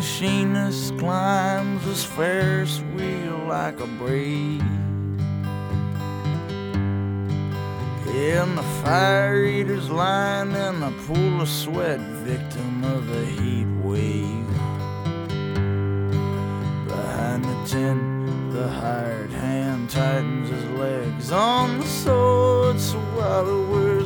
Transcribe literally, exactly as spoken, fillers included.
machinist climbs his Ferris wheel like a breeze. And the fire eater's lying in a pool of sweat, victim of a heat wave. Behind the tent, the hired hand tightens his legs on the sword. So while we're